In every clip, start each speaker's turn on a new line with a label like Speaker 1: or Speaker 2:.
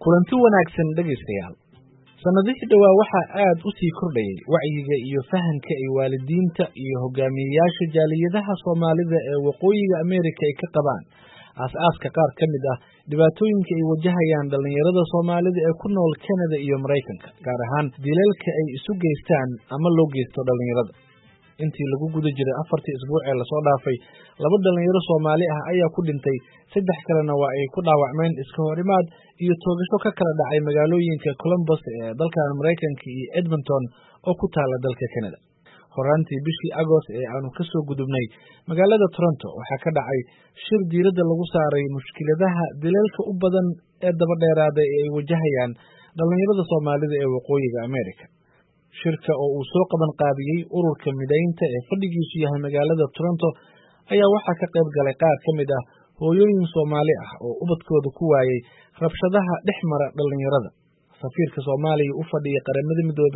Speaker 1: kulanti wanaagsan dhegaystayaal. Sanadihii dhawaa waxaa aad u sii kordhayay wacyiga iyo fahamka ay waalidiinta iyo hogaamiyayaasha jaaliyadaha Soomaalida ee waqooyiga Ameerika ay ka qabaan aas-aaska qaar ka mid ah dhibaatooyinka ay wajahayaan dhalinyarada Soomaalida ee ku nool Canada iyo Mareykanka, gaar ahaan dilalka ay isu geystaan ama loo geysto dhalinyarada. Intii lagu guda jiray 4 isbuuc ee lasoo dhaafay, 2 dhalinyaro Soomaali ah ayaa ku dhintay, 3 kalena waa ay ku dhaawacmeen iska horimaad iyo toogasho ka kala dhacay magaalooyinka Columbus ee dalka Mareykanka iyo Edmonton oo ku taala dalka Canada. Horaantii bishii Agost ee aanu ka soo gudubnay, magaalada Toronto waxaa ka dhacay shir diiradda lagu saaray mushkiladaha dilalka u badan ee daba dheeraada ee ay wajahayaan dhalinyarada Soomaalida ee waqooyiga Ameerika. Shirka oo uu soo qaban qaabiyey ururka mideynta ee fadhigiisu yahay magaalada Toronto ayaa waxaa ka qayb galay qaar ka mid ah hooyooyin Soomaali ah oo ubadkooda ku waayay rabshadaha dhex mara dhalinyarada. Safiirka Soomaaliya u fadhiya qaramada midoobay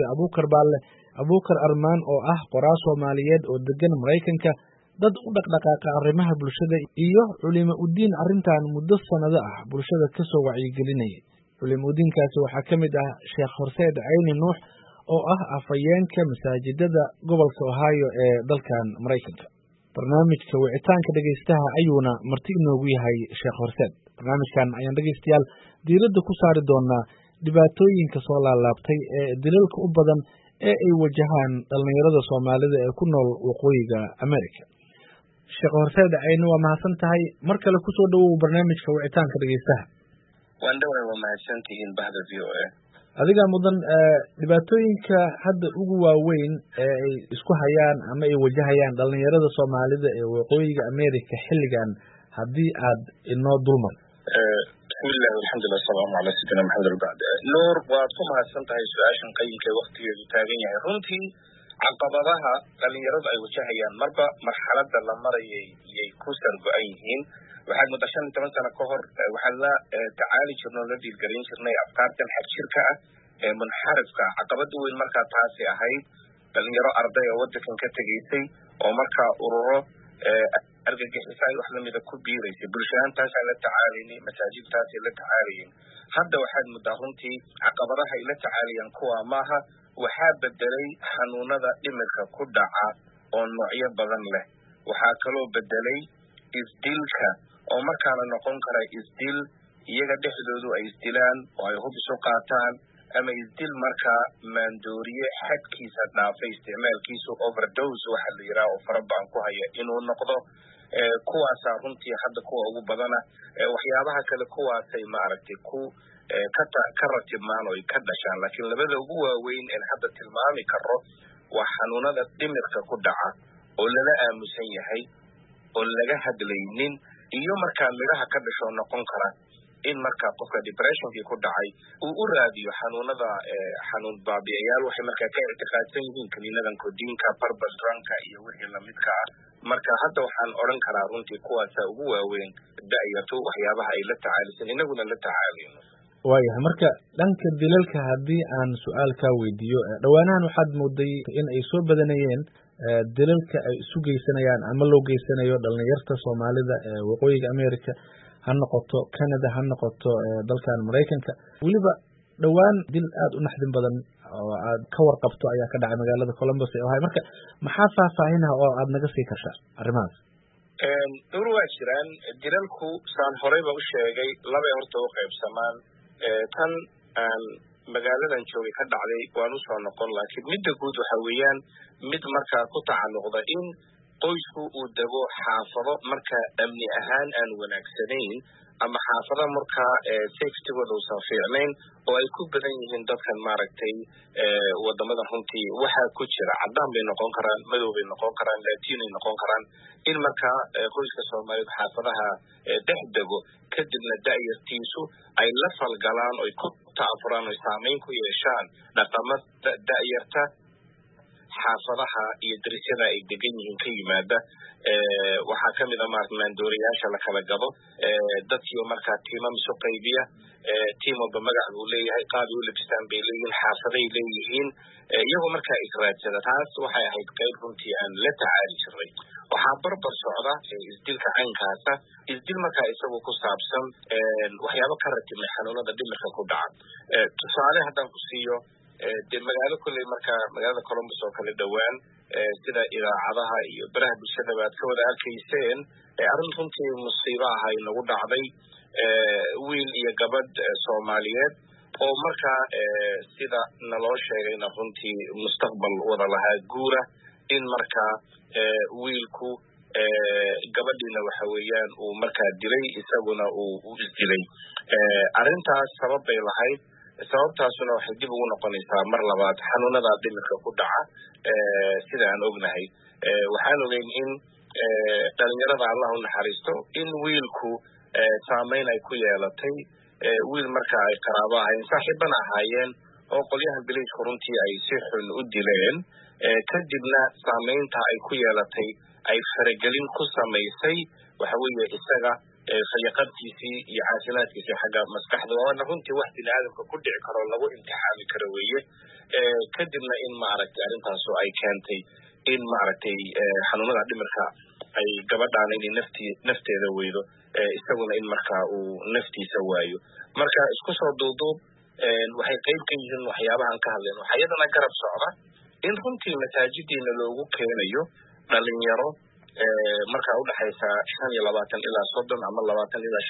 Speaker 1: Abuukar Armaan oo ah qoraal Soomaaliyeed oo degan Mareykanka, dad u dhaqdhaqaaqa arrimaha bulshada iyo culimo u diin arrintan muddo sanado ah bulshada ka soo wacyigelinayay. Culimo u diinkaasi waxaa ka mid ah Sheekh Horseed Cayni Nuux oo ah afhayeenka masaajidada gobolka Ohio ee dalkan Mareykanka. Barnaamijka wicitaanka dhegaystaha ayuuna marti inoogu yahay Sheekh Horseed. Barnaamijkan ayaan dhegaystayaal diiradda ku saari doonaa dhibaatooyinka soo laalaabtay ee dilalka u badan ee ay wajahaan dhalinyarada Soomaalida ee ku nool waqooyiga Ameerika. Sheekh Horseed Cayni, waa mahadsan tahay. Mar kale ku soo dhawow barnaamijka wicitaanka dhegaystaha.
Speaker 2: Waan dhawaa, waa mahadsantihiin bahda VOA.
Speaker 1: Adiga mudan, dhibaatooyinka hadda ugu waaweyn ee ay isku hayaan ama ay wajahayaan dhalinyarada Soomaalida ee waqooyiga Ameerika xilligan haddii aad inoo dulmar.
Speaker 2: Bismillah, alxamdulillah, salaamu calaa sayyidina Maxamed al-Bacd. Nuur, waad ku mahadsan tahay su-aashan qayinka waqtigeedu taagan yahay. Runtii caqabadaha dhalinyaradu ay wajahayaan marba marxaladda la marayay yay ku sargo-an yihiin. waxaad muddo 15 sano ka hor waxaan la tacaali jirnay oo la dhiirgelin jirnay afkaartan xagjirka ah ee munxarifka ah. Caqabada weyn markaa taasi ahayd dhalinyaro arday oo wadankan ka tegaysay oo markaa ururo argagixisay wax lamida ku biiraysay. bulshadaantaas la tacaalinay, masaajidtaas la tacaalayeen. hadda waxaad muddaa runtii caqabadaha ay la tacaalayaan kuwa maaha, waxaa bedelay xanuunada dhimirka ku dhaca oo noocyo badan leh. waxaa kaloo bedelay isdilka oo markaana noqon kara isdil iyaga dhexdoodu ay isdilaan oo ay hub isu qaataan, ama isdil markaa maandooriye xadkiisa dhaafay isticmaalkiisu overdose waxa la yidhaha oo farabaan ku haya inuu noqdo. kuwaasaa runtii hadda kuwa ugu badana. waxyaabaha kale kuwaasay maaragtay ka ratibmaan oo ay ka dhashaan, laakiin labada ugu waaweyn ee hadda tilmaami karo waa xanuunada dhimirka ku dhaca oo lala aamusan yahay oo laga hadlaynin, iyo markaa midhaha ka dhasho noqon kara in markaa qofka depressionkii ku dhacay uu u raadiyo xanuunada xanuun baabi'iyaal waxay markaa ka ictiqaadsan yihiin kaniinadan kodiinka, purple drunka iyo wixii lamidka ah. marka hadda waxaan odhan karaa runtii kuwaasaa ugu waaweyn da'yartu waxyaabaha ay la tacaalisan inaguna la tacaalino.
Speaker 1: waayahay, marka dhanka dilalka haddii aan su-aal kaa weydiiyo, dhowaanahan waxaad mooday in ay soo badanayeen dilalka ay isu geysanayaan ama loo geysanayo dhalinyarta Soomaalida ee waqooyiga Ameerika, ha noqoto Canada, ha noqoto dalkan Mareykanka. weliba dhowaan dil aad u naxdin badan oo aad ka warqabto ayaa ka dhacay magaalada Columbus ee Ohio. marka maxaa faahfaahinah oo aad naga sii kartaa arrimahaas?
Speaker 2: dhowr waa jiraan dilalku, saan horeyba u sheegay, labay horta u qaybsamaan. tan aan magaaladan joogay ka dhacday waan u soo noqon, laakiin midda guud waxa weeyaan mid markaa ku tacalluqda in qoysku uu dego xaafado markaa amni ahaan aan wanaagsanayn, ama xaafada markaa safetygooda uusan fiicnayn, oo ay ku badan yihiin dadkan maaragtay wadamadan runtii waxaa ku jira caddaan bay noqon karaan, madow bay noqon karaan, latinay noqon karaan. in markaa qoyska Soomaaliyeed xaafadaha dhex dego, kadibna da'yartiisu ay la falgalaan oy ku ta'afuraan oy saamayn ku yeeshaan dhaqamada da'yarta, xaafadaha iyo darisyada ay degan yihiin ka yimaada waxaa kamid ah maandooriyaasha la kala gado dadkii markaa tiimam isu qaybiya tiim walba magac buu leeyahay qaab u labistaan bay leeyihiin xaafaday leeyihiin iyagoo markaa israadsada taas waxay ahayd qayb runtii aan la tacaali jirnay waxaa barbar socda isdilka caynkaasa isdil markaa isagu ku saabsan waxyaabo ka ratibnay xanuunada dhimirka ku dhaca tusaale haddaan ku siiyo dee magaalo kolley markaa magaalada Columbus oo kale dhowaan sida idaacadaha iyo baraha bulshada aad ka wada arkayseen arrin runtii musiibo ah ay nagu dhacday wiil iyo gabadh Soomaaliyeed oo markaa sida naloo sheegayna runtii mustaqbal wada lahaa guura in markaa wiilku gabadhiina waxa weeyaan uu markaa dilay isaguna uu isdilay arrintaas sabab bay lahayd sababtaasuna waxay dib ugu noqonaysaa mar labaad xanuunada dhimirka ku dhaca sida aan ognahay waxaan ogeyn in dhalinyarada Allah u naxariisto in wiilku saameyn ay ku yeelatay wiil markaa ay qaraabo ahayn saaxiibana ahaayeen oo qolyahan bilayska runtii ay si xun u dileen kadibna saameynta ay ku yeelatay ay faragelin ku samaysay waxa weeye isaga fayaqadkiisii iyo caafimaadkiisii xagga maskaxda waana runtii wax bini'aadamka ku dhici karo lagu imtixaami karo weeye kadibna in maaragtay arrintaasu ay keentay in maaragtay xanuunada dhimirka ay gabadhaan inay nafteeda weydo isaguna in markaa uu naftiisa waayo marka isku soo duuduub waxay qayb ka yihiin waxyaabahan ka hadleen waxaa iyadana garab socda in runtii masaajidiina loogu keenayo dhalinyaro markaa udhaxaysa 25 ilaa 30 ama 20 ilaa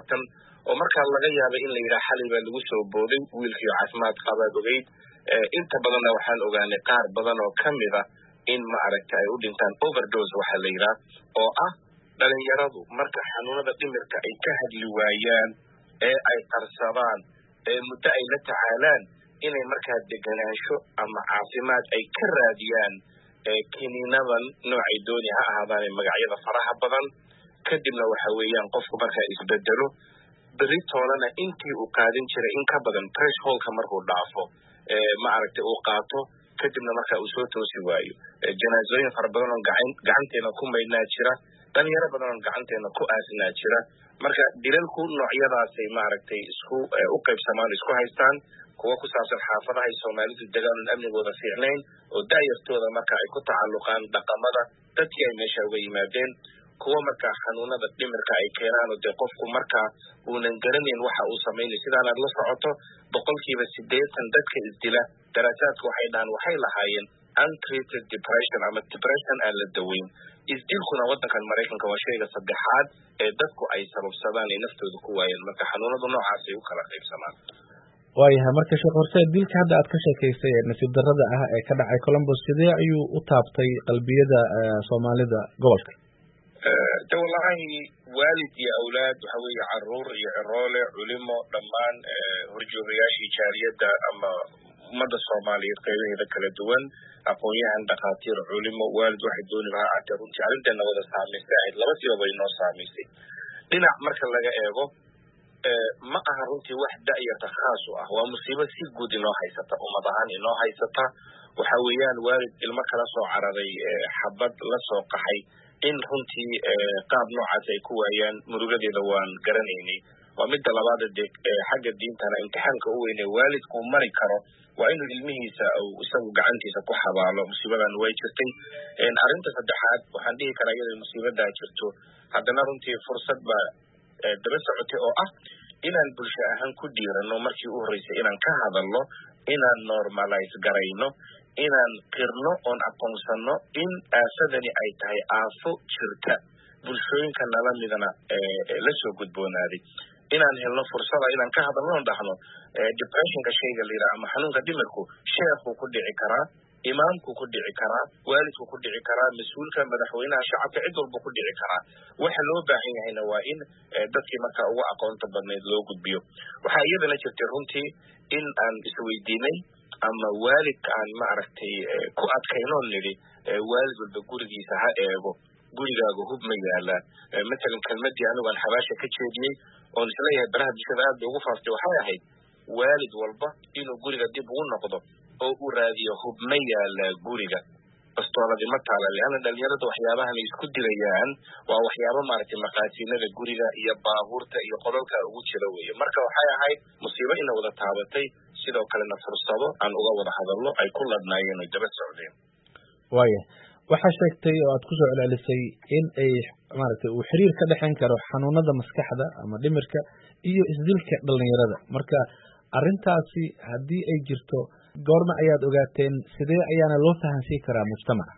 Speaker 2: 25 oo markaa laga yaabo in la yiraahdo xalay baa lagu soo booday wiilkii caafimaad qaba ogeyd inta badan waxaan ogaanay qaar badan oo kamid ah in ma aragtay ay u dhintaan overdose waxa la yiraahdo oo ah dhalinyaradu marka xanuunada dhimirka ay ka hadli waayaan ay qarsadaan muddo ay la tacaalaan inay markaa deganaansho ama caafimaad ay ka raadiyaan kiniinadan noocay dooni ha ahaadaan magacyada faraha badan kadibna waxa weeyaan qofku markaa isbedelo beritoolana intii uu qaadin jiray in ka badan thresholdka markuu dhaafo ma aragtay uu qaato kadibna markaa uu soo toosi waayo janaazooyin fara badan oo gacanteena ku maydnaa jira dhalinyaro badan oo gacanteena ku aasinaa jira marka dilalku noocyadaasay maaragtay isku u qaybsamaan isku haystaan kuwa ku saabsan xaafadaha ay Soomaalidu degaan amnigooda fiicnayn oo daayirtooda marka ay ku tacalluqaan dhaqamada dadkii ay meesha uga yimaadeen kuwa marka xanuunada dhimirka ay keenaan oo dee qofku marka uunan garanayn waxa uu sameeyay sidaan aad la socoto 80% dadka isdila daraasaadku waxay dhahan waxay lahaayeen untreated depression ama depression aan la daweyn isdilkuna wadankan Mareykanka waa shayga saddexaad ee dadku ay sababsadaan in naftooda ku waayeen marka xanuunadu noocaas ay u kala qaybsamaan
Speaker 1: waayahay marka sheekh horseed dilka hadda aad ka sheekaysay nasiib darrada ah ee ka dhacay Columbus sidee ayuu u taabtay qalbiyada Soomaalida gobolka
Speaker 2: wallahi waalid iyo awlaad waxa weeye caruur iyo ciroole culimo dhammaan horjoogayaashii jaariyadda ama ummadda Soomaaliyeed qaybaheeda kala duwan aqoonyahan dhaqaatiir culimo waalid waxay dooni lahaa aad runtii arrinteena wada saamaysay laba siba inoo saamaysay dhinac marka laga eego ma aha runtii wax da'yarta khaas ah waa musiibo si guud inoo haysata ummad ahaan inoo haysata waxa weeyaan waalid ilmo kala soo cararay xabad la soo qaxay in runtii qaab noocaas ay ku waayaan murugadeeda waan garanaynay waa midda labaad xagga diintana imtixaanka u weyn ee waalidku mari karo waa inuu ilmihiisa isagu gacantiisa ku xabaalo musiibadan way jirtay arrinta saddexaad waxaan dhihi karaa iyadoo musiibada jirto haddana runtii fursad baa daba socotay oo ah inaan bulsho ahaan ku dhiirano markii u horeysay inaan ka hadalno inaan normalize garayno inaan qirno oon aqoonsano in aasadani ay tahay aafo jirta bulshooyinka nala midana la soo gudboonaaday inaan helno fursada inaan ka hadalno oon dhahno depressionka shayga la yidhaha ama xanuunka dhimirku sheekhu ku dhici karaa imaamku ku dhici karaa waalidku ku dhici karaa mas-uulka madaxweynaha shacabka cid walba ku dhici karaa waxa loo baahan yahayna waa in dadkii markaa ugu aqoonta badneyd loo gudbiyo waxaa iyadana jirtay runtii in aan isweydiinay ama waalidka aan maaragtay ku adkaynoon nidhi waalid walba gurigiisa ha eego gurigaaga hub ma yaala matalan kelmadii anigu aan xabaasha ka jeediyey oon isleeyahay baraha bulshada aad bay ugu faaftay waxay ahayd waalid walba inuu guriga dib ugu noqdo oo uu raadiyo hub ma yaala guriga bastooladii ma taala leanna dhalinyarada waxyaabahan ay isku dilayaan waa waxyaabo maaragtay maqaasiinada guriga iyo baabuurta iyo qodolka ugu jira weeye marka waxay ahayd musiibo ina wada taabatay sidoo kalena fursado aan uga wada hadalno ay ku ladnaayeen oy daba socdeen
Speaker 1: waaya waxaa sheegtay oo aad kusoo celcelisay in ay maaragtay uu xiriir ka dhexayn karo xanuunada maskaxda ama dhimirka iyo isdilka dhalinyarada marka arrintaasi haddii ay jirto goorma ayaad ogaateen sidee ayaana loo fahansiin karaa mujtamaca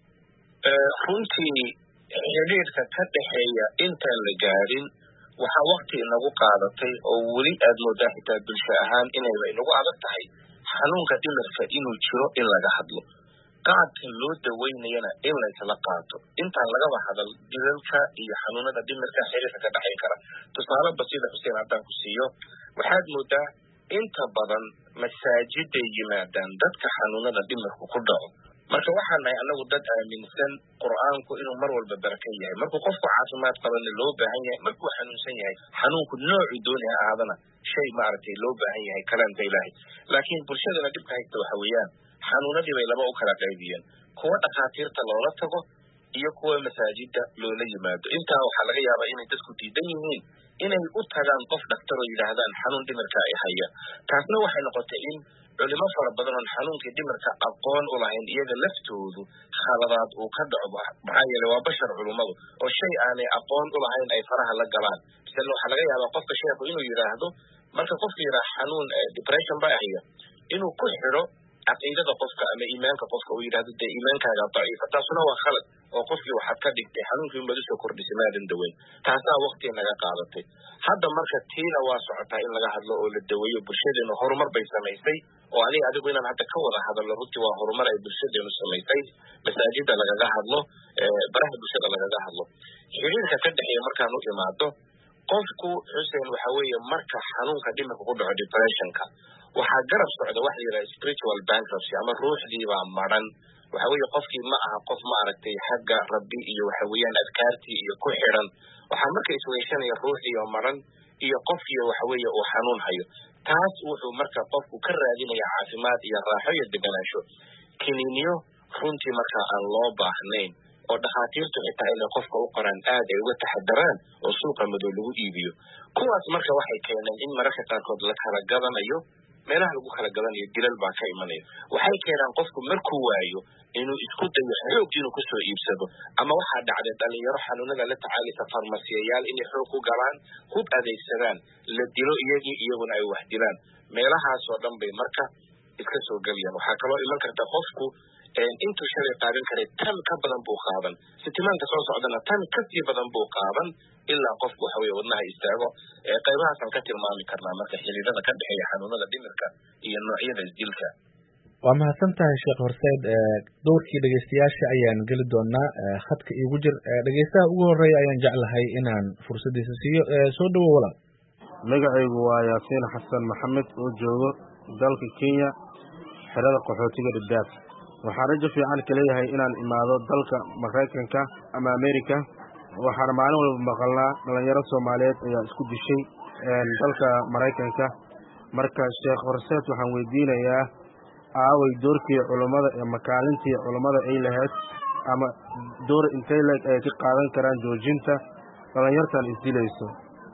Speaker 2: runtii xiriirka ka dhexeeya intaan la gaadhin waxaa wakti inagu qaadatay oo weli aad moodaa xitaa bulsho ahaan inayba inagu adag tahay xanuunka dhimirka inuu jiro in laga hadlo qaadka loo daweynayana in laysla qaato intaan lagaba hadal dilalka iyo xanuunada dhimirka xiriirka ka dhexayn kara tusaale basida xuseen haddaan ku siiyo waxaad moodaa inta badan masaajiday yimaadaan dadka xanuunada dhimirku ku dhaco marka waxaan nahay anagu dad aaminsan qur'aanku inuu mar walba baraka yahay markuu qofku caafimaad qabana loo baahan yahay markuu xanuunsan yahay xanuunku noocu dooni ha ahaadana shay maaragtay loo baahan yahay kalaamka ilaahay laakiin bulshadana dhibka haysta waxa weeyaan xanuunadii bay laba u kala qaybiyeen kuwa dhakhaatiirta loola tago iyo kuwa masaajida loola yimaado intaa waxaa laga yaabaa inay dadku diidan yihiin inay u tagaan qof dhaktar oo yidhaahdaan xanuun dhimirka ay haya taasna waxay noqotay in culimo fara badan oon xanuunkii dhimirka aqoon u lahayn iyaga laftoodu khaladaad uu ka dhaco maxaa yeele waa bashar culummadu oo shay aanay aqoon u lahayn ay faraha la galaan misale waxaa laga yaabaa qofka sheekhu inuu yidhaahdo marka qofka yidhaha xanuun depression baa haya inuu ku xidho caqiidada qofka ama iimaanka qofka uu yidhahdo dee iimaankaaga daciifa taasuna waa khalad oo qofkii waxaad ka dhigtay xanuunkii unbaad usoo kordhisay maadan daweyn taasaa waktii naga qaadatay hadda marka tiina waa socotaa in laga hadlo oo la daweeyo bulshadeenu horumar bay samaysay oo adigu inaan hadda ka wada hadalno runtii waa horumar ay bulshadeenu samaysay masaajida lagaga hadlo baraha bulshada lagaga hadlo xiriirka ka dhexeeya markaan u imaado qofku xuseen waxa weeye marka xanuunka dhimirka ku dhaco depressionka waxaa garab socda waxa la yidhaha spiritual bankruptcy ama ruuxdii baa maran waxa weeye qofkii ma aha qof maaragtay xagga rabbi iyo waxa weeyaan adkaartii iyo ku xidhan waxaa marka isweyshanaya ruuxdii oo maran iyo qofkii waxa weeye uu xanuun hayo taas wuxuu marka qofku ka raadinaya caafimaad iyo raaxo iyo deganaansho kiniiniyo runtii marka aan loo baahnayn oo dhakhaatiirtu xitaa inay qofka u qoraan aad ay uga taxadaraan oo suuqa madow lagu iibiyo kuwaas marka waxay keeneen in mararka qaarkood la kala gadanayo meelaha lagu kala gadanayo dilal baa ka imanaya waxay keenaan qofku markuu waayo inuu isku dayo xoog inuu kusoo iibsado ama waxaa dhacday dhalinyaro xanuunada la tacaalisa farmasiyayaal inay xoog ku galaan hub adeegsadaan la dilo iyaguna ay wax dilaan meelahaasoo dhan bay marka iska soo gelayaan waxaa kaloo iman karta qofku intuu shalay qaadan karay tan ka badan buu qaadan sitimaanka soo socdana tan kasii badan buu qaadan ilaa qofku waxa weye wadnaha istaago qaybahaasaan ka tilmaami karnaa marka xiriirada ka dhexeeya xanuunada dhimirka iyo noocyada isdilka
Speaker 1: waa mahadsan tahay sheekh horseed dowrkii dhegeystayaasha ayaan geli doonaa khadka iigu jir dhegeystaha ugu horeeya ayaan jeclahay inaan fursadiisa siiyo soo dhawo walaal
Speaker 3: magacaygu waa yaasiin xasan maxamed oo joogo dalka Kenya xerada qaxootiga Dadaab waxaan rajo fiican ka leeyahay inaan imaado dalka Mareykanka ama Amerika waxaan maalin walba maqalnaa dhalinyaro Soomaaliyeed ayaa isku dishay dalka Mareykanka marka sheekh horseed waxaan weydiinayaa aaway doorkii culimada ee makaalintii culimada ay lahayd ama door intee leeg ay ka qaadan karaan joojinta dhalinyartan isdilayso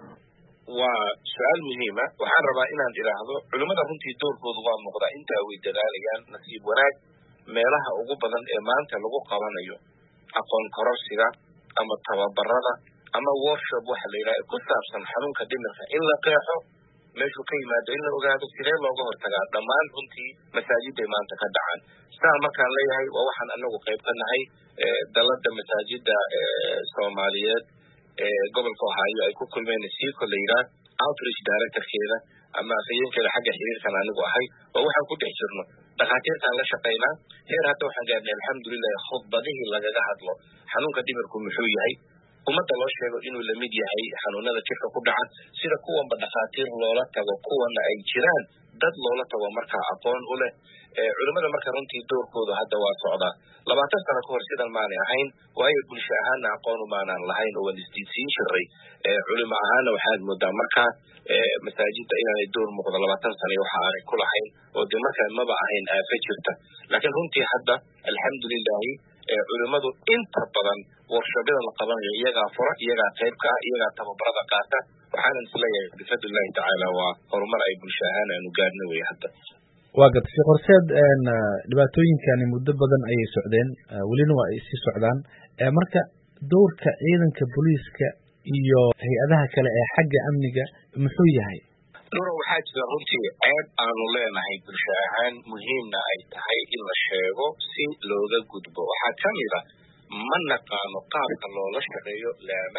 Speaker 2: waa su'aal muhiima waxaan rabaa inaan idhaahdo culimada runtii doorkoodu waa muuqdaa intaa way dadaalayaan nasiib wanaag meelaha ugu badan ee maanta lagu qabanayo aqoon kororsiga ama tababarada ama workshop waxa la yidhaha ku saabsan xanuunka dhimirka in la qeexo meeshuu ka yimaado in la ogaado sidee looga hortagaa dhammaan runtii masaajiday maanta ka dhacaan sidaa markaan leeyahay waa waxaan anagu qayb ka nahay dalada masaajida Soomaaliyeed gobolka Ohio ay ku kulmeen siiko la yiraahdo outreach director-keeda ama afayeenkeeda xagga xiriirkan anigu ahay oo waxaan ku dhex jirno dhakhaatiirtaan la shaqaynaa heer hadda waxaan gaarnay alxamdulilah khudbadihii lagaga hadlo xanuunka dhimirku muxuu yahay ummadda loo sheego inuu la mid yahay xanuunada jirka ku dhaca sida kuwanba dhakhaatiir loola tago kuwana ay jiraan dad loola tago markaa aqoon u leh culimada marka runtii doorkooda hadda waa socdaa 20 sano ka hor sidan maanay ahayn waayo bulsho ahaana aqoon umaanaan lahayn oo waan isdiidsiin jiray culimo ahaana waxaad moodaa markaa masaajidda inaanay door muuqdo 20 sano waxa aanay ku lahayn oo dee markaa maba ahayn aafa jirta laakiin runtii hadda alxamdulilaahi culimadu inta badan warshabada la qabanayo iyagaa fura iyagaa qayb ka ah iyagaa tababarada qaata waxaanan isleeyahay bifadlillahi tacaala waa horumar ay bulsho ahaan aanu gaarna wey hadda
Speaker 1: waa gad si qorseed dhibaatooyinkani muddo badan ayay socdeen welina waa ay sii socdaan marka doorka ciidanka booliiska iyo hay-adaha kale ee xagga amniga muxuu yahay
Speaker 2: nuura waxaa jira runtii ceeb aanu leenahay bulsho ahaan muhiimna ay tahay in la sheego si looga gudbo waxaa ka mid a ma naqaano qaabka loola shaqeeyo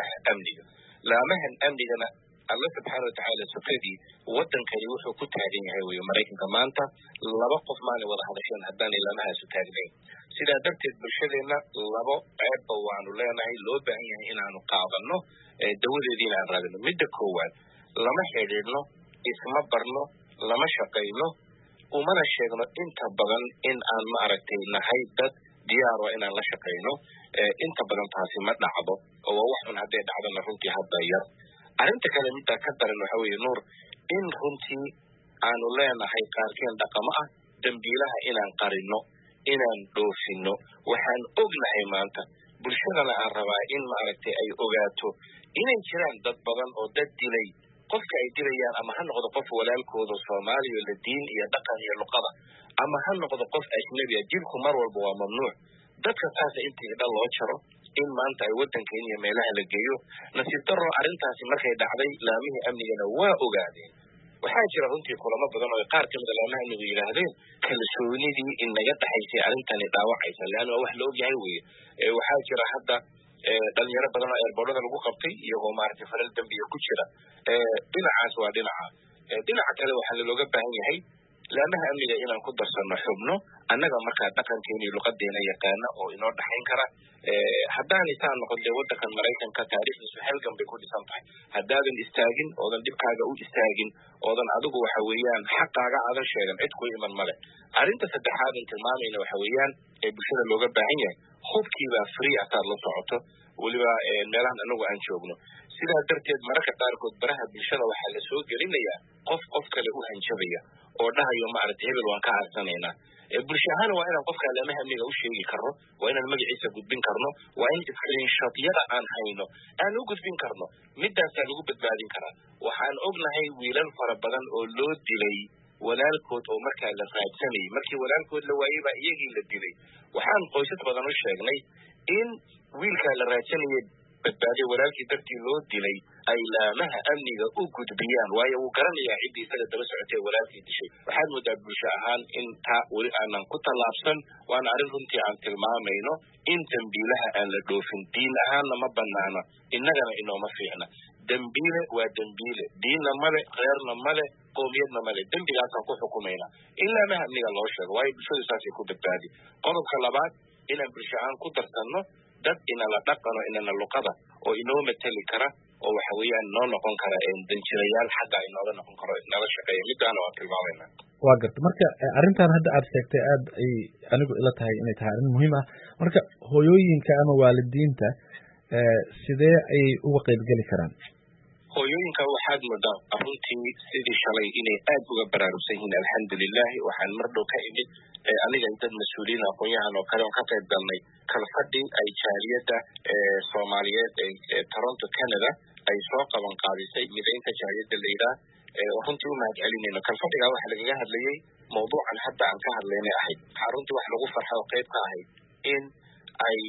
Speaker 2: laamahan amnigana alla subxaana watacaala sukadii wadankani wuxuu ku taagan yahay wey maraykanka maanta 2 qof maanay wada hadasheen haddaanay laamahaasu taagnayn sidaa darteed bulshadeenna 2 ceebba waanu leenahay loo baahan yahay inaanu qaadano dawadeediina aan raadino midda koowaad lama xidhiidhno isma barno lama shaqayno umana sheegno inta badan in aan maaragtay nahay dad diyaar waa inaan la shaqayno inta badan taasi ma dhacdo oo wax un hadday dhacdana runtii hadda yar arrinta kale midda ka daran waxa weeye nuur in runtii aanu leenahay qaarkeen dhaqamo ah dambiilaha inaan qarino inaan dhoofino waxaan ognahay maanta bulshadana aan rabaa in maaragtay ay ogaato inay jiraan dad badan oo dad dilay qofka ay dilayaan ama ha noqdo qof walaalkooda Soomaaliya la diin iyo dhaqan iyo luqada ama ha noqdo qof ajnabi ah dilku mar walba waa mamnuuc dadka taas intii dhan loo jaro in maanta ay wadankeena iyo meelaha la geeyo nasiib darro arrintaasi markay dhacday laamihii amnigana waa ogaadeen waxaa jira runtii kulamo badan oo qaar kamid laamaha amnigu yiraahdeen kalsoonidii in naga dhaxaysay arrintani dhaawacaysa laana wax la ogyahay weeye waxaa jira hadda dhalinyaro badan oo airportada lagu qabtay iyagoo maaragtay faral dambiye ku jira dhinacaas waa dhinaca kale waxaa looga baahan yahay laamaha amniga inaan ku darsano xubno annaga markaa dhaqankeena iyo luqadeena yaqaana oo inoo dhaxayn kara haddaan isaan noqon wadankan maraykanka taariikhdiisu halgan bay ku dhisan tahay haddaadan istaagin oodan dhibkaaga u istaagin oodan adigu waxa weeyaan xaqaaga aadan sheegan cid ku iman male arrinta saddexaadan tilmaamayna waxa weeyaan ee bulshada looga baahan yahay hubkiibaa free asaad la socoto weliba meelahan anagu aan joogno sidaa darteed mararka qaarkood baraha bulshada waxaa la soo gelinayaa qof kale u hanjabaya oo dhahayo maaragtay hebel waan ka arsanaynaa bulsho ahaan waa inaan qofka laamaha amniga u sheegi karno waa inaan magaciisa gudbin karno waa in screenshotyada aan hayno aan u gudbin karno midaasaa lagu badbaadin karaa waxaan ognahay wiilal fara badan oo loo dilay walaalkood oo markaa la raadsanayay markii walaalkood la waayey baa iyagii la dilay waxaan qoysas badan u sheegnay in wiilkaa la raadsanayay badbaaday walaalkii dartii loo dilay ay laamaha amniga u gudbiyaan waayo wuu garanayaa ciddii isaga daba socotay walaalkii dishay waxaad moodaa bulsho ahaan in taa weli aanan ku tallaabsan waana arrin runtii aan tilmaamayno in dambiilaha aan la dhoofin diin ahaanna ma banaana innagana inooma fiicna dambiile waa dambiile diinna male reerna male qowmiyadna male dembigaasaan ku xukumayna in laamaha amniga loo sheego waayo bulshadu saasay ku badbaadi qodobka labaad inaan bulsho ahaan ku darsanno dad inala dhaqano inana luqada oo inoo matali kara oo waxa weeyaan noo noqon kara danjirayaal xagga inooga noqon karo nala shaqeeya midaana waan tilmaamayna
Speaker 1: waa garta marka arrintan hadda aad sheegtay aad ay anigu ila tahay inay tahay arrin muhiim ah marka hooyooyinka ama waalidiinta sidee ayay uga qaybgeli karaan
Speaker 2: hooyooyinka waxaad moodaa runtii sidii shalay inay aad uga baraarugsan yihiin alxamdulilah waxaan mar dhow ka imid aniga dad mas-uuliyiin aqoon-yahan oo kale on ka qayb galnay kalfadhi ay jaaliyadda soomaaliyeed ee Toronto Canada ay soo qaban qaadisay mideynta jaaliyadda la yidhaah runtii u mahad celinayno kalfadhigaa waxaa lagaga hadlayay mawduucan hadda aan ka hadlaynay ahayd waxaa runtii wax lagu farxa oo qayb ka ahayd in ay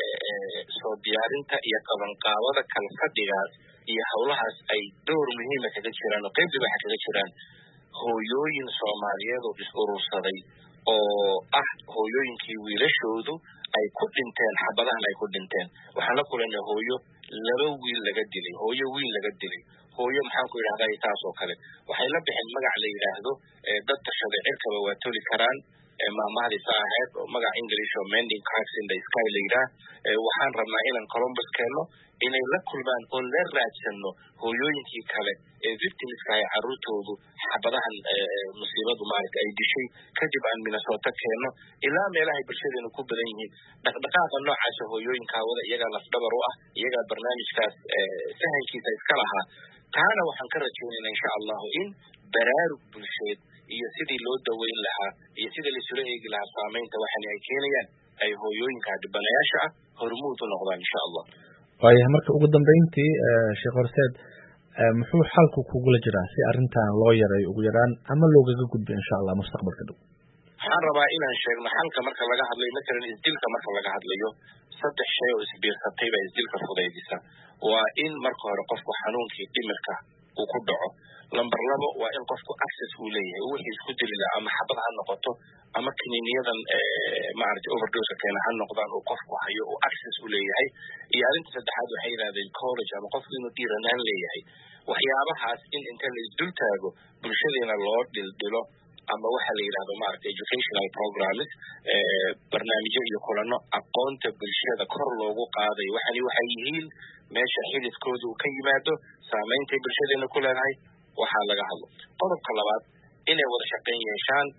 Speaker 2: soo diyaarinta iyo qabanqaabada kalfadhigaas iyo hawlahaas ay door muhiima kaga jiraan oo qayb libaxa kaga jiraan hooyooyin Soomaaliyeed oo is urursaday oo ah hooyooyinkii wiilashoodu ay ku dhinteen xabadahan ay ku dhinteen waxaan la kulanay hooyo 2 wiil laga dilay hooyo wiil laga dilay hooyo maxaan ku yiraahdaa taas oo kale waxay la bixin magac la yiraahdo dad tashaday cirkaba waa toli karaan maamahdi saaxeed oo magac English oo mending cracks in the sky leeyahay waxaan rabnaa inaan Columbus keeno inay la kulmaan oo la raadsano hooyooyinkii kale ee victimska ay caruurtoodu xabadahan musiibadu maaragtay ay dishay kadib aan Minnesota keeno ilaa meelaha bulshadeenu ku badan yihiin dhaqdhaqaaqa noocaas hooyooyinka wada iyaga lafdhabar u ah iyaga barnaamijkaas sahankiisa iska lahaa taana waxaan ka rajaynaynaa insha Allah in baraarug bulsheed iyo sidii loo daweyn lahaa iyo sidii la soo eegi lahaa saameynta waxan ay keenayaan ay hooyooyinka dhibanayaasha ah hormuud u noqdaan insha Allah
Speaker 1: waayahay marka ugu dambeyntii Sheekh Horseed muxuu xalku kugula jiraa si arrintan loo yareeyo ugu yaraan ama loogaga gudbo insha Allah mustaqbalka dhow
Speaker 2: waxaan rabaa inaan sheegno xalka marka laga hadlayo mesela isdilka marka laga hadlayo saddex shay oo isbiirsatay baa isdilka fudaydisa waa in marka hore qofku xanuunkii dhimirka uu ku dhaco lambar 2 waa in qofku access uu leeyahay wixii isku dili la ama xabad ha noqoto ama kiniiniyadan maaragtay overdose keena ha noqdaan oo qofku hayo oo access uu leeyahay iyo arrinta saddexaad waxay yiraahdeen college ama qofku inuu dhiiranaan leeyahay waxyaabahaas in inta la isdul taago bulshadeena loo dildilo ama waxa la yiraahdo maaragtay educational programs barnaamijyo iyo kulano aqoonta bulshada kor loogu qaaday waxay yihiin meesha xididkoodu ka yimaado saameynta bulshadeena ku leedahay waxa laga hadlo qodobka labaad inay wada shaqeyn yeeshaan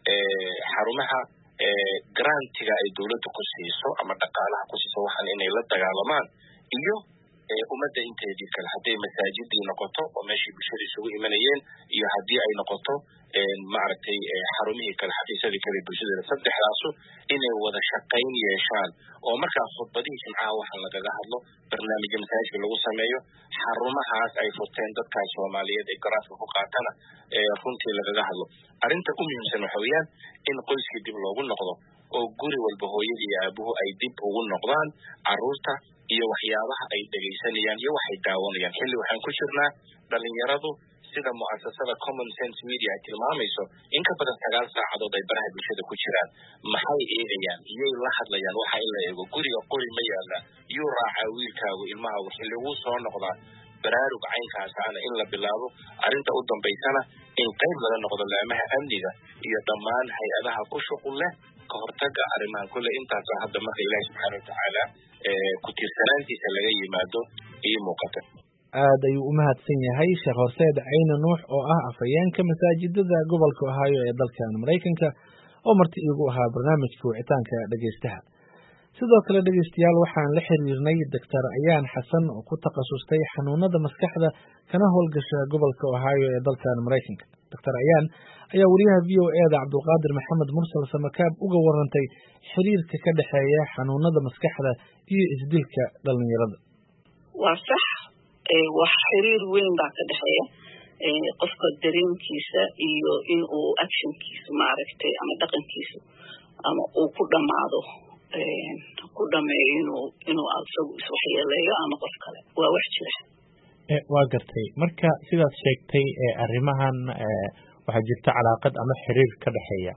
Speaker 2: xarumaha grantiga ay dawladdu ku siiso ama dhaqaalaha ku siiso waxaan inay la dagaalamaan iyo ummadda inteedii kale haddii masaajidii noqoto oo meeshii bulshada isugu imanayeen iyo haddii ay noqoto maaragtay xarumihii kale xafiisyadii kale bulshada saddexdaasu inay wada shaqeyn yeeshaan oo markaa khudbadihii jimcaha waxaan lagaga hadlo barnaamijyo masaajidka lagu sameeyo xarumahaas ay furteen dadka Soomaaliyeed ee garaadka ku qaatana runtii lagaga hadlo arrinta ugu muhiimsan waxa weeyaan in qoyska dib loogu noqdo oo guri walba hooyadii iyo aabuhu ay dib ugu noqdaan carruurta iyo waxyaabaha ay dhageysanayaan iyo waxay daawanayaan xilli waxaan ku jirnaa dhalinyaradu sida mu'assasada Common Sense Media tilmaamayso in ka badan 9 saacadood ay baraha bulshada ku jiraan maxay eegayaan iyay la hadlayaan waxa in la eego guriga qori ma yaala iyo raaca wiilkaagu ilmaha wixii lagu soo noqdaa baraarug caynkaas aan in la bilaabo arrinta u dambeysana in qayb laga noqdo laamaha amniga iyo dhammaan hay'adaha ku shuqul leh ka hortagga arrimaha kule intaas hadda marka Ilaahay subhanahu wa ta'ala ku tiirsanaantiisa laga yimaado iyo muuqata
Speaker 1: aad ayuu u mahadsan yahay Sheekh Horseed Cayne Nuux oo ah afayeenka masaajidada gobolka Ohio ee dalka Mareykanka oo marti igu ahaa barnaamijka wicitaanka dhageystaha sidoo kale dhageystayaal waxaan la xiriirnay Dr. Ayaan Xasan oo ku takhasustay xanuunada maskaxda kana howlgasha gobolka Ohio ee dalka Mareykanka Dr. Ayaan ayaa wariyaha VOA-da Cabdulqaadir Maxamed Mursal Samakaab uga warantay xiriirka ka dhaxeeya xanuunada maskaxda iyo isdilka dhalinyarada
Speaker 4: waa sax wax xiriir weyn baa ka dhaxeeya qofka dareenkiisa iyo in uu actionkiisa maaragtay ama dhaqankiisa ama uu ku dhamaado ku dhameeyo inuu asagu iswaxyeeleeyo ama qof kale waa wax jira
Speaker 5: waa gartay marka sidaad sheegtay arrimahan waxaa jirta calaaqad ama xiriir ka dhaxeeya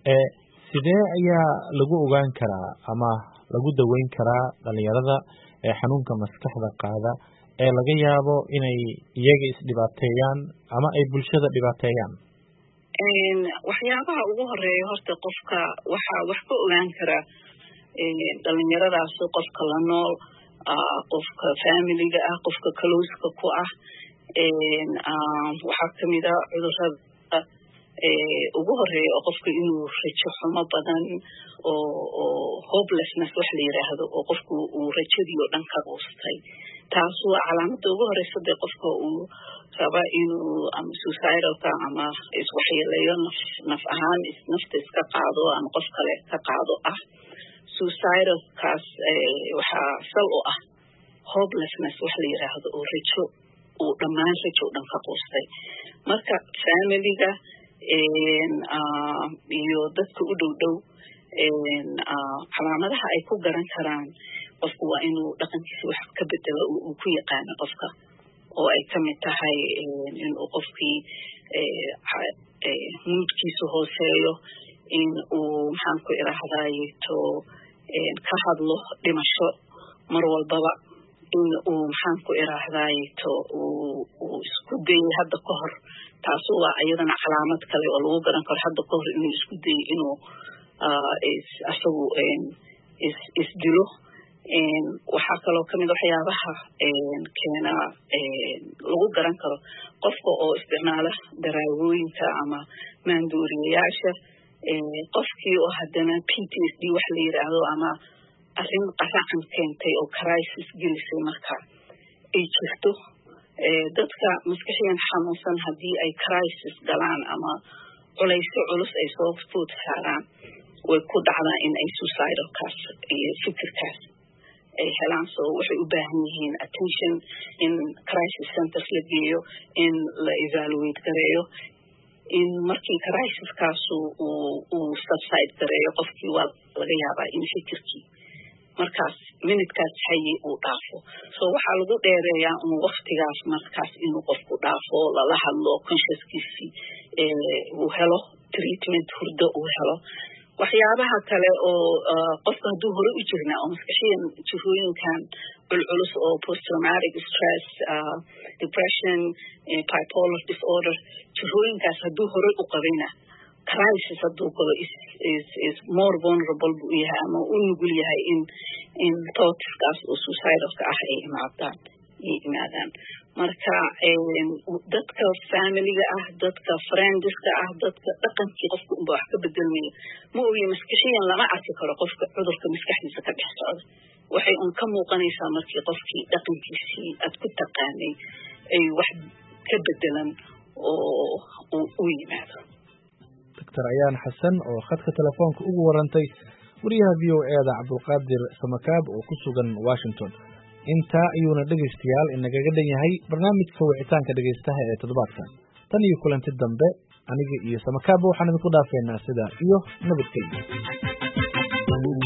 Speaker 5: sidee ayaa lagu ogaan karaa ama lagu daweyn karaa dhalinyarada xanuunka maskaxda qaada ee laga yaabo inay iyaga isdhibaateeyaan ama ay bulshada dhibaateeyaan
Speaker 4: waxyaabaha ugu horeeya horta qofka waxaa wax ka ogaan karaa dhalinyaradaas qofka la nool qofka familiga ah qofka closeka ku ah waxaa kamid ah cudurrada ugu horeeya oo qofka inuu rajo xumo badan oo hopelessness wax la yiraahdo oo qofku uu rajadii oo dhan ka quustay taas waa calaamada ugu horeysa ee qofka uu raba inuu ama suicidalka ama iswaxyeeleeyo naf ahaan nafta iska qaado ama qof kale ka qaado ah suicidalkaas waxaa sal u ah hopelessness wax la yiraahdo oo rajo uu dhammaan rajo dhan ka quustay marka familiga iyo dadka u dhow calaamadaha ay ku garan karaan qofku waa inuu dhaqankiisa wax ka bedelo uu ku yaqaano qofka oo ay kamid tahay inuu qofkii moodkiisa hooseeyo in uu maxaan ku iraahdaye to ka hadlo dhimasho mar walbaba in uu maxaan ku iraahdaye to uu isku dayay hadda ka hor taas waa iyadana calaamad kale oo lagu garan karo hadda ka hor inuu isku dayay inuu asagu isdilo. waxaa kaloo kamid waxyaabaha keena lagu garan karo qofka oo isticmaala daraawooyinka ama maandooriyayaasha, qofkii oo haddana PTSD wax la yiraahdo ama arrin qaracan keentay oo crisis gelisay marka ay jirto. dadka maskaxiyan xanuunsan haddii ay crisis galaan ama culaysyo culus ay soo food saaraan, way ku dhacdaa in ay suicidalkaas iyo fikirkaas ay helaan. So waxay u baahan yihiin attention, in crisis centers la geeyo, in la evaluate gareeyo, in markii crisiskaasu uu subside gareeyo qofkii waa laga yaabaa in fikirkii markaas minidkaas haye uu dhaafo. So waxaa lagu dheereeyaa un waqtigaas markaas inuu qofku dhaafo, lala hadlo, consciouskiisii uu helo treatment, hurdo uu helo. waxyaabaha kale oo qofka hadduu hore u jirnaa oo maskaxiyan jirooyinkan culculus oo post-traumatic stress, depression, bipolar disorder, jirooyinkaas hadduu hore u qabayna crisis hadduu galo is more vulnerable buu yahay ama u nugul yahay in thoughtskaas oo suicidalka ah ay imaadaan. marka dadka familiga ah, dadka friendska ah, dadka dhaqankii qofka unba wax ka bedelmaya ma ogi. maskaxiyan lama arki karo qofka cudurka maskaxdiisa ka dhex socda, waxay un ka muuqanaysaa markii qofkii dhaqankiisii aad ku taqaanay ay wax ka bedelan oo u yimaado.
Speaker 1: Dr. Ayaan Xasan oo khadka telefoonka ugu warantay wariyaha VOA-da Cabdulqaadir Samakaab oo ku sugan Washington. intaa ayuuna dhegaystayaal inagaga dhan yahay barnaamijka wicitaanka dhegaystaha ee toddobaadkan. tan iyo kulanti dambe, aniga iyo Samakaab waxaan idinku dhaafeynaa sidaa iyo nabadgelyo.